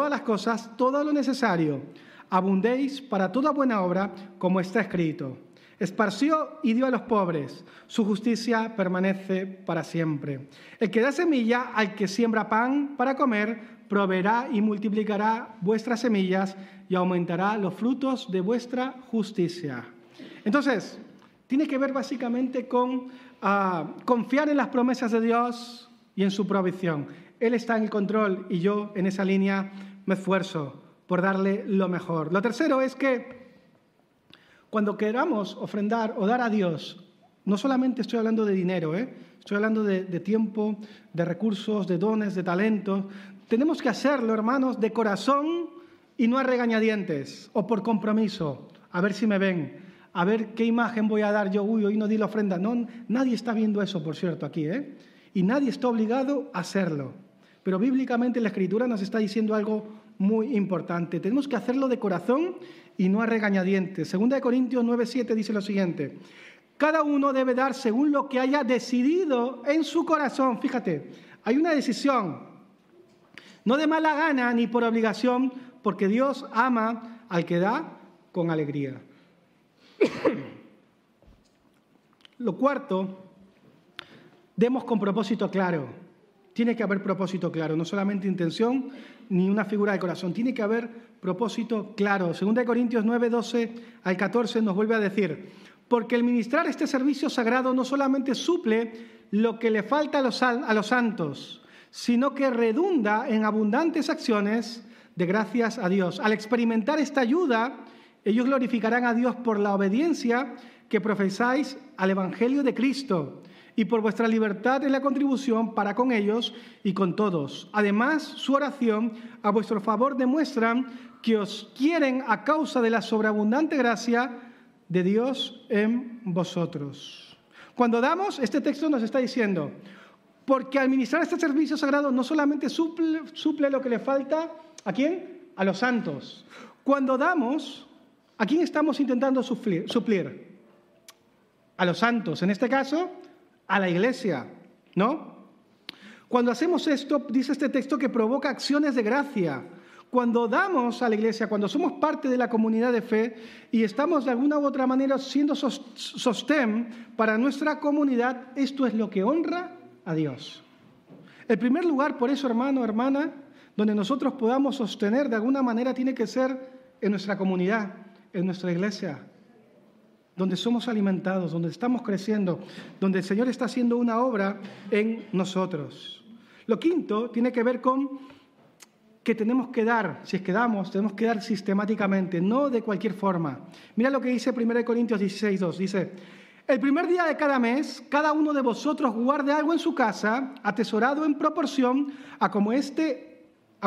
todo lo necesario, abundéis para toda buena obra, como está escrito: Esparció y dio a los pobres. Su justicia permanece para siempre. El que da semilla al que siembra pan para comer, proveerá y multiplicará vuestras semillas y aumentará los frutos de vuestra justicia. Entonces, tiene que ver básicamente con confiar en las promesas de Dios y en su provisión. Él está en el control y yo en esa línea me esfuerzo por darle lo mejor. Lo tercero es que cuando queramos ofrendar o dar a Dios, no solamente estoy hablando de dinero, estoy hablando de tiempo, de recursos, de dones, de talentos. Tenemos que hacerlo, hermanos, de corazón y no a regañadientes o por compromiso. A ver si me ven, a ver qué imagen voy a dar yo. Uy, hoy no di la ofrenda. No, nadie está viendo eso, por cierto, aquí, y nadie está obligado a hacerlo. Pero bíblicamente la Escritura nos está diciendo algo muy importante. Tenemos que hacerlo de corazón y no a regañadientes. 2 Corintios 9:7 dice lo siguiente: cada uno debe dar según lo que haya decidido en su corazón. Fíjate, hay una decisión, no de mala gana ni por obligación, porque Dios ama al que da con alegría. Lo cuarto, demos con propósito claro. Tiene que haber propósito claro, no solamente intención ni una figura de corazón. Tiene que haber propósito claro. 2 Corintios 9:12 al 14 nos vuelve a decir: porque el ministrar este servicio sagrado no solamente suple lo que le falta a los santos, sino que redunda en abundantes acciones de gracias a Dios. Al experimentar esta ayuda, ellos glorificarán a Dios por la obediencia que profesáis al Evangelio de Cristo y por vuestra libertad en la contribución para con ellos y con todos. Además, su oración a vuestro favor demuestran que os quieren a causa de la sobreabundante gracia de Dios en vosotros. Cuando damos, este texto nos está diciendo, porque al ministrar este servicio sagrado no solamente suple lo que le falta, ¿a quién? A los santos. Cuando damos, ¿a quién estamos intentando suplir? A los santos, en este caso, a la iglesia, ¿no? Cuando hacemos esto, dice este texto que provoca acciones de gracia. Cuando damos a la iglesia, cuando somos parte de la comunidad de fe y estamos de alguna u otra manera siendo sostén para nuestra comunidad, esto es lo que honra a Dios. El primer lugar, por eso, hermano, hermana, donde nosotros podamos sostener de alguna manera tiene que ser en nuestra comunidad, en nuestra iglesia, donde somos alimentados, donde estamos creciendo, donde el Señor está haciendo una obra en nosotros. Lo quinto tiene que ver con que tenemos que dar, si es que damos, tenemos que dar sistemáticamente, no de cualquier forma. Mira lo que dice 1 Corintios 16:2, dice: el primer día de cada mes, cada uno de vosotros guarde algo en su casa, atesorado en proporción a como esté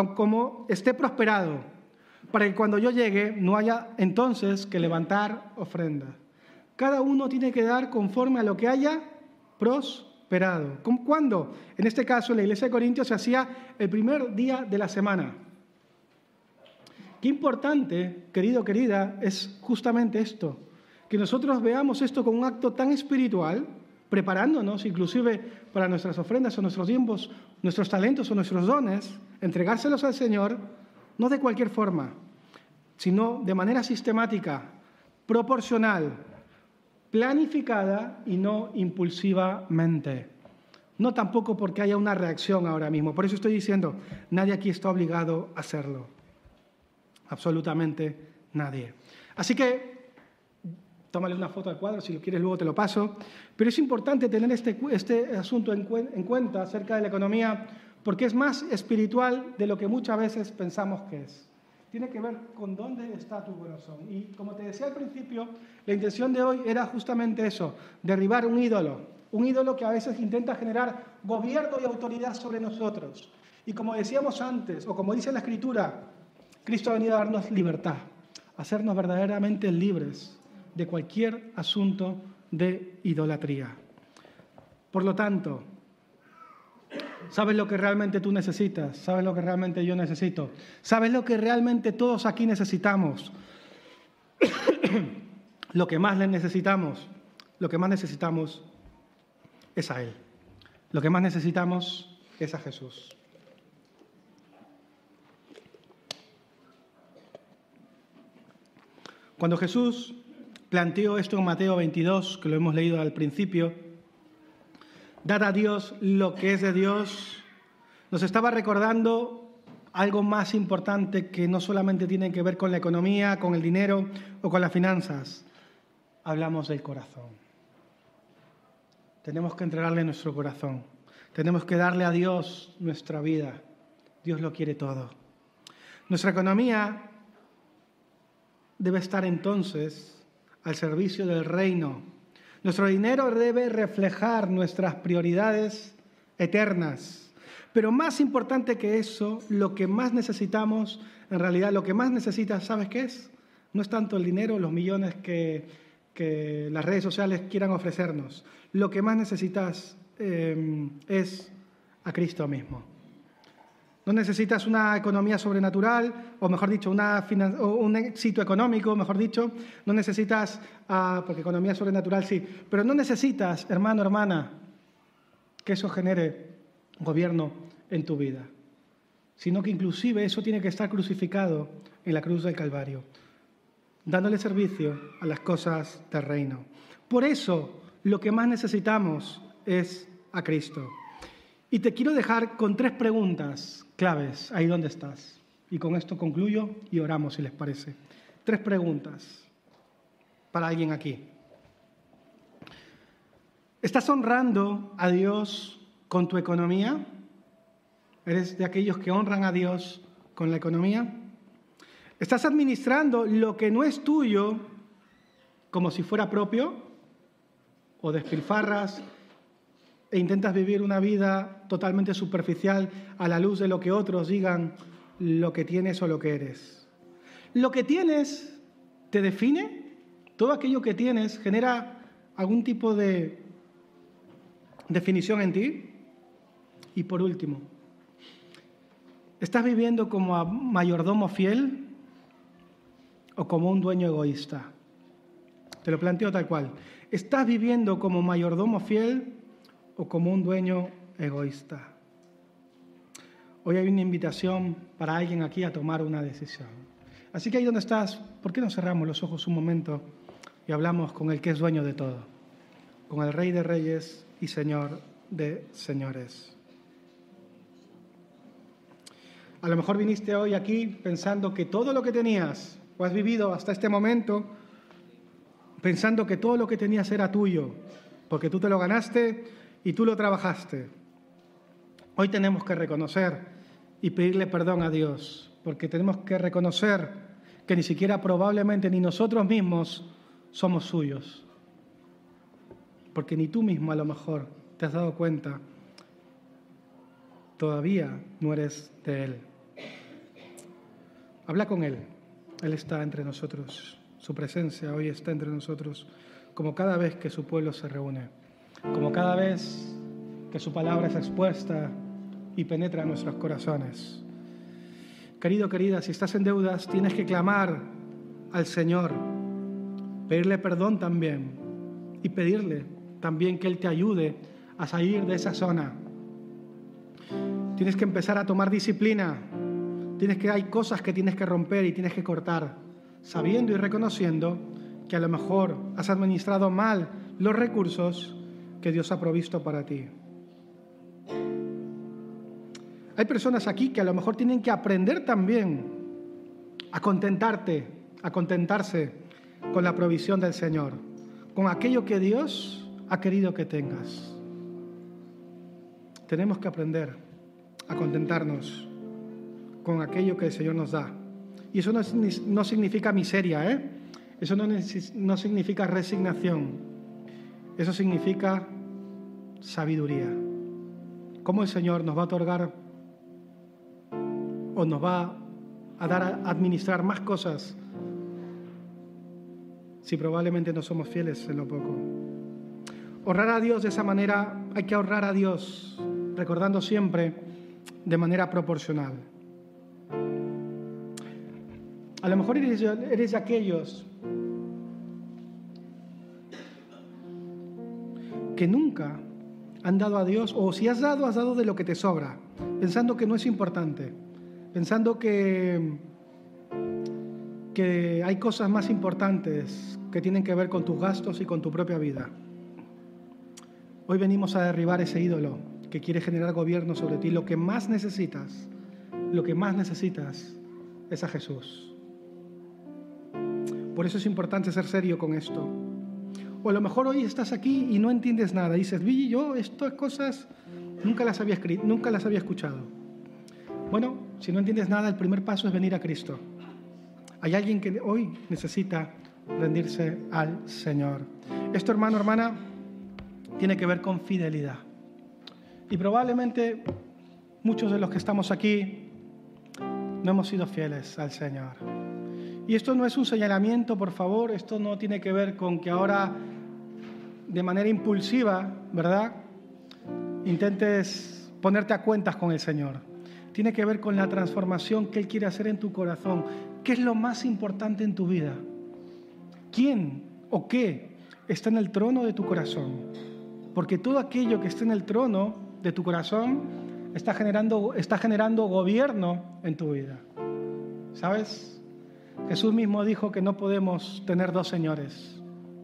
prosperado, para que cuando yo llegue no haya entonces que levantar ofrenda. Cada uno tiene que dar conforme a lo que haya prosperado. ¿Cuándo? En este caso, en la iglesia de Corintios se hacía el primer día de la semana. Qué importante, querido, querida, es justamente esto, que nosotros veamos esto como un acto tan espiritual, preparándonos inclusive para nuestras ofrendas o nuestros tiempos, nuestros talentos o nuestros dones, entregárselos al Señor, no de cualquier forma, sino de manera sistemática, proporcional, planificada y no impulsivamente. No tampoco porque haya una reacción ahora mismo. Por eso estoy diciendo, nadie aquí está obligado a hacerlo. Absolutamente nadie. Así que, tómale una foto al cuadro, si lo quieres luego te lo paso. Pero es importante tener este asunto en cuenta acerca de la economía, porque es más espiritual de lo que muchas veces pensamos que es. Tiene que ver con dónde está tu corazón. Y como te decía al principio, la intención de hoy era justamente eso, derribar un ídolo que a veces intenta generar gobierno y autoridad sobre nosotros. Y como decíamos antes, o como dice la Escritura, Cristo ha venido a darnos libertad, a hacernos verdaderamente libres de cualquier asunto de idolatría. Por lo tanto, ¿sabes lo que realmente tú necesitas? ¿Sabes lo que realmente yo necesito? ¿Sabes lo que realmente todos aquí necesitamos? Lo que más necesitamos es a Él. Lo que más necesitamos es a Jesús. Cuando Jesús planteó esto en Mateo 22, que lo hemos leído al principio. Dad a Dios lo que es de Dios. Nos estaba recordando algo más importante que no solamente tiene que ver con la economía, con el dinero o con las finanzas. Hablamos del corazón. Tenemos que entregarle nuestro corazón. Tenemos que darle a Dios nuestra vida. Dios lo quiere todo. Nuestra economía debe estar entonces al servicio del reino. Nuestro dinero debe reflejar nuestras prioridades eternas. Pero más importante que eso, lo que más necesitamos, en realidad lo que más necesitas, ¿sabes qué es? No es tanto el dinero, los millones que las redes sociales quieran ofrecernos. Lo que más necesitas es a Cristo mismo. No necesitas una economía sobrenatural, o mejor dicho, un éxito económico, mejor dicho. No necesitas, porque economía sobrenatural sí, pero no necesitas, hermano, hermana, que eso genere gobierno en tu vida, sino que inclusive eso tiene que estar crucificado en la cruz del Calvario, dándole servicio a las cosas del reino. Por eso, lo que más necesitamos es a Cristo. Y te quiero dejar con 3 preguntas claves ahí donde estás. Y con esto concluyo y oramos, si les parece. 3 preguntas para alguien aquí. ¿Estás honrando a Dios con tu economía? ¿Eres de aquellos que honran a Dios con la economía? ¿Estás administrando lo que no es tuyo como si fuera propio? ¿O despilfarras e intentas vivir una vida totalmente superficial a la luz de lo que otros digan lo que tienes o lo que eres? ¿Lo que tienes te define? ¿Todo aquello que tienes genera algún tipo de definición en ti? Y por último, ¿estás viviendo como mayordomo fiel o como un dueño egoísta? Te lo planteo tal cual. ¿Estás viviendo como mayordomo fiel o como un dueño egoísta? Hoy hay una invitación para alguien aquí a tomar una decisión. Así que ahí donde estás, ¿por qué no cerramos los ojos un momento y hablamos con el que es dueño de todo? Con el Rey de Reyes y Señor de Señores. A lo mejor viniste hoy aquí pensando que todo lo que tenías, o has vivido hasta este momento, pensando que todo lo que tenías era tuyo, porque tú te lo ganaste y tú lo trabajaste. Hoy tenemos que reconocer y pedirle perdón a Dios, porque tenemos que reconocer que ni siquiera probablemente ni nosotros mismos somos suyos, porque ni tú mismo a lo mejor te has dado cuenta, todavía no eres de Él. Habla con Él, Él está entre nosotros, su presencia hoy está entre nosotros, como cada vez que su pueblo se reúne, como cada vez que su palabra es expuesta y penetra en nuestros corazones. Querido, querida, si estás en deudas, tienes que clamar al Señor, pedirle perdón también y pedirle también que Él te ayude a salir de esa zona. Tienes que empezar a tomar disciplina. Hay cosas que tienes que romper y tienes que cortar, sabiendo y reconociendo que a lo mejor has administrado mal los recursos que Dios ha provisto para ti. Hay personas aquí que a lo mejor tienen que aprender también a contentarse con la provisión del Señor, con aquello que Dios ha querido que tengas. Tenemos que aprender a contentarnos con aquello que el Señor nos da. Y eso no significa miseria, ¿eh? Eso no significa resignación. Eso significa sabiduría. ¿Cómo el Señor nos va a otorgar o nos va a dar a administrar más cosas si probablemente no somos fieles en lo poco? Honrar a Dios de esa manera, hay que honrar a Dios, recordando siempre de manera proporcional. A lo mejor eres de aquellos que nunca han dado a Dios, o si has dado de lo que te sobra, pensando que no es importante, pensando que que hay cosas más importantes que tienen que ver con tus gastos y con tu propia vida. Hoy venimos a derribar ese ídolo que quiere generar gobierno sobre ti. Lo que más necesitas es a Jesús. Por eso es importante ser serio con esto. O a lo mejor hoy estás aquí y no entiendes nada. Dices, Billy, yo estas cosas nunca las había escuchado. Bueno, si no entiendes nada, el primer paso es venir a Cristo. Hay alguien que hoy necesita rendirse al Señor. Esto, hermano, hermana, tiene que ver con fidelidad. Y probablemente muchos de los que estamos aquí no hemos sido fieles al Señor. Y esto no es un señalamiento, por favor, esto no tiene que ver con que ahora de manera impulsiva, ¿verdad?, intentes ponerte a cuentas con el Señor. Tiene que ver con la transformación que Él quiere hacer en tu corazón. ¿Qué es lo más importante en tu vida? ¿Quién o qué está en el trono de tu corazón? Porque todo aquello que esté en el trono de tu corazón está generando gobierno en tu vida. ¿Sabes? Jesús mismo dijo que no podemos tener dos señores.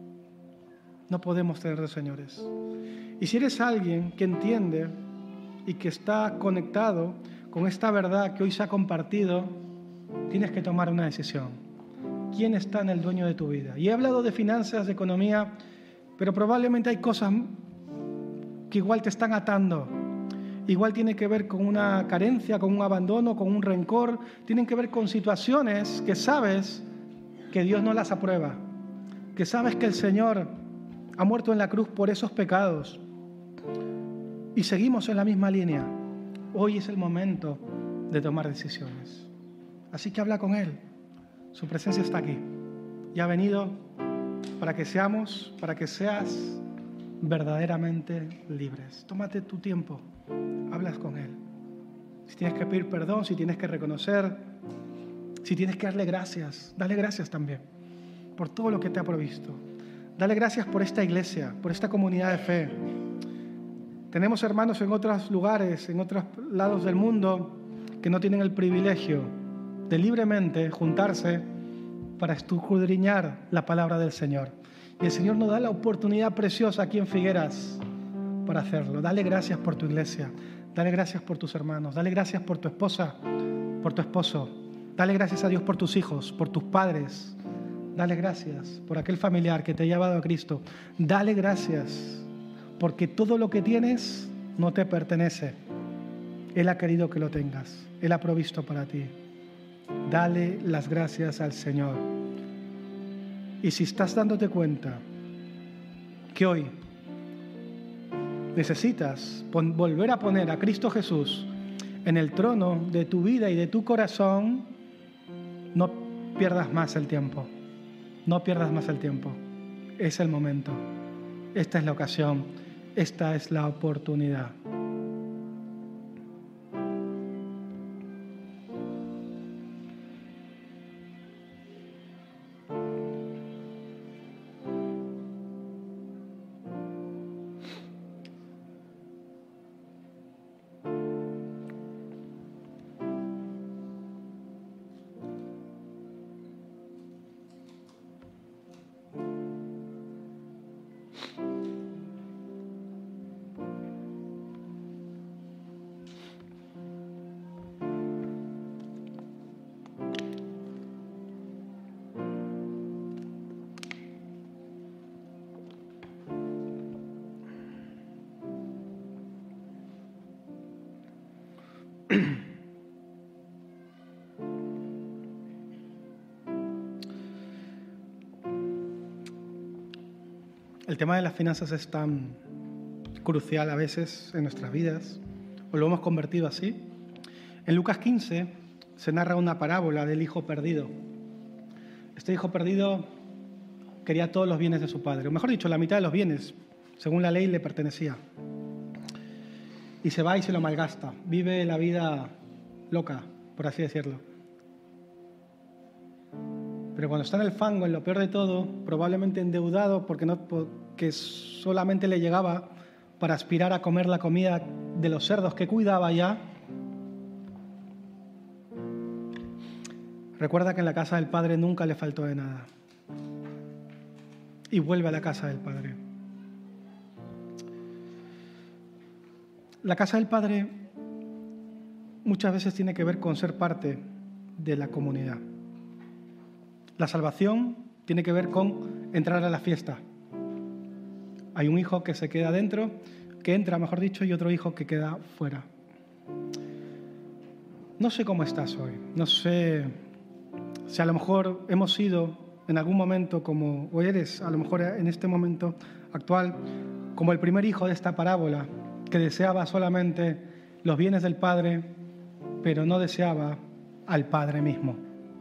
No podemos tener dos señores. Y si eres alguien que entiende y que está conectado con esta verdad que hoy se ha compartido, tienes que tomar una decisión. ¿Quién está en el dueño de tu vida? Y he hablado de finanzas, de economía, pero probablemente hay cosas que igual te están atando. Igual tiene que ver con una carencia, con un abandono, con un rencor. Tienen que ver con situaciones que sabes que Dios no las aprueba. Que sabes que el Señor ha muerto en la cruz por esos pecados. Y seguimos en la misma línea. Hoy es el momento de tomar decisiones. Así que habla con Él. Su presencia está aquí. Y ha venido para que seas verdaderamente libres. Tómate tu tiempo. Hablas con Él. Si tienes que pedir perdón, si tienes que reconocer, si tienes que darle gracias, dale gracias también por todo lo que te ha provisto. Dale gracias por esta iglesia, por esta comunidad de fe. Tenemos hermanos en otros lugares, en otros lados del mundo, que no tienen el privilegio de libremente juntarse para escudriñar la palabra del Señor. Y el Señor nos da la oportunidad preciosa aquí en Figueras para hacerlo. Dale gracias por tu iglesia. Dale gracias por tus hermanos. Dale gracias por tu esposa, por tu esposo. Dale gracias a Dios por tus hijos, por tus padres. Dale gracias por aquel familiar que te ha llevado a Cristo. Dale gracias porque todo lo que tienes no te pertenece. Él ha querido que lo tengas. Él ha provisto para ti. Dale las gracias al Señor. Y si estás dándote cuenta que hoy necesitas volver a poner a Cristo Jesús en el trono de tu vida y de tu corazón, no pierdas más el tiempo. No pierdas más el tiempo. Es el momento. Esta es la ocasión. Esta es la oportunidad. El tema de las finanzas es tan crucial a veces en nuestras vidas, o lo hemos convertido así. En Lucas 15 se narra una parábola del hijo perdido. Este hijo perdido quería todos los bienes de su padre, o mejor dicho, la mitad de los bienes, según la ley le pertenecía. Y se va y se lo malgasta, vive la vida loca, por así decirlo. Pero cuando está en el fango, en lo peor de todo, probablemente endeudado porque solamente le llegaba para aspirar a comer la comida de los cerdos que cuidaba ya, recuerda que en la casa del Padre nunca le faltó de nada. Y vuelve a la casa del Padre. La casa del Padre muchas veces tiene que ver con ser parte de la comunidad. La salvación tiene que ver con entrar a la fiesta. Hay un hijo que se queda dentro, que entra, mejor dicho, y otro hijo que queda fuera. No sé cómo estás hoy, no sé si a lo mejor hemos sido en algún momento como, o eres a lo mejor en este momento actual, como el primer hijo de esta parábola, que deseaba solamente los bienes del Padre, pero no deseaba al Padre mismo.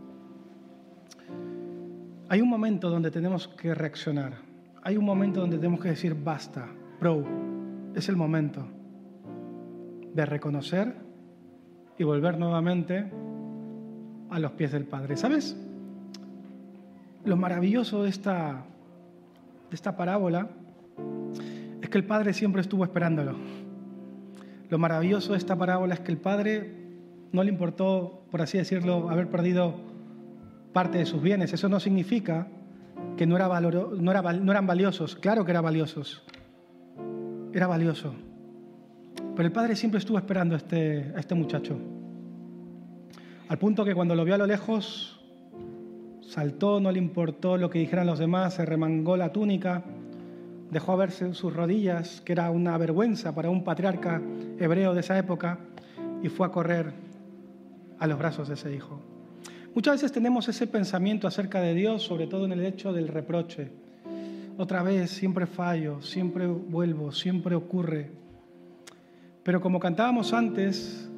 Hay un momento donde tenemos que reaccionar, hay un momento donde tenemos que decir basta, es el momento de reconocer y volver nuevamente a los pies del Padre. ¿Sabes? Lo maravilloso de esta parábola es que el Padre siempre estuvo esperándolo. Lo maravilloso de esta parábola es que el Padre no le importó, por así decirlo, haber perdido parte de sus bienes. Eso no significa que no eran valiosos. Claro que eran valiosos. Era valioso. Pero el Padre siempre estuvo esperando a este muchacho. Al punto que cuando lo vio a lo lejos, saltó, no le importó lo que dijeran los demás, se remangó la túnica, dejó verse sus rodillas, que era una vergüenza para un patriarca hebreo de esa época, y fue a correr a los brazos de ese hijo. Muchas veces tenemos ese pensamiento acerca de Dios, sobre todo en el hecho del reproche. Otra vez, siempre fallo, siempre vuelvo, siempre ocurre. Pero como cantábamos antes,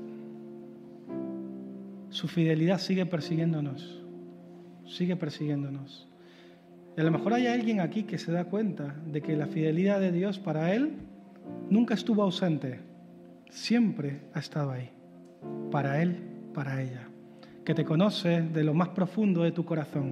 su fidelidad sigue persiguiéndonos, sigue persiguiéndonos. Y a lo mejor hay alguien aquí que se da cuenta de que la fidelidad de Dios para él nunca estuvo ausente, siempre ha estado ahí, para él, para ella, que te conoce de lo más profundo de tu corazón.